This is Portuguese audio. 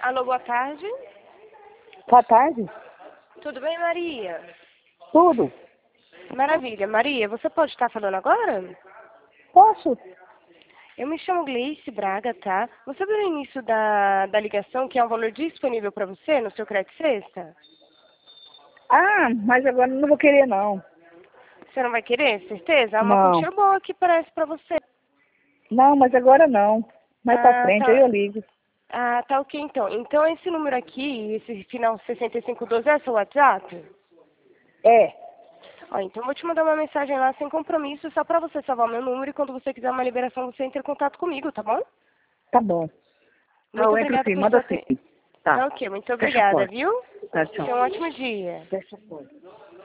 Alô, boa tarde. Boa tarde. Tudo bem, Maria? Tudo? Maravilha. Maria, você pode estar falando agora? Posso? Eu me chamo Gleice Braga, tá? Você viu no início da ligação que é um valor disponível para você no seu crédito sexta? Ah, mas agora não vou querer não. Você não vai querer, certeza? Há uma Não. quantia boa que parece para você. Não, mas agora não. Mais pra Ah, frente, aí tá. eu ligo. Ah, tá ok então. Então esse número aqui, esse final 6512 é seu WhatsApp? É, Ó, então eu vou te mandar uma mensagem lá sem compromisso, só para você salvar meu número e quando você quiser uma liberação você entra em contato comigo, tá bom? tá bom. Muito Eu entro obrigada sim, por sua manda sim. atenção. Tá. Tá ok, muito Fecha a obrigada, porta. viu? Tá, tchau. Tenha um ótimo dia. Fecha a porta.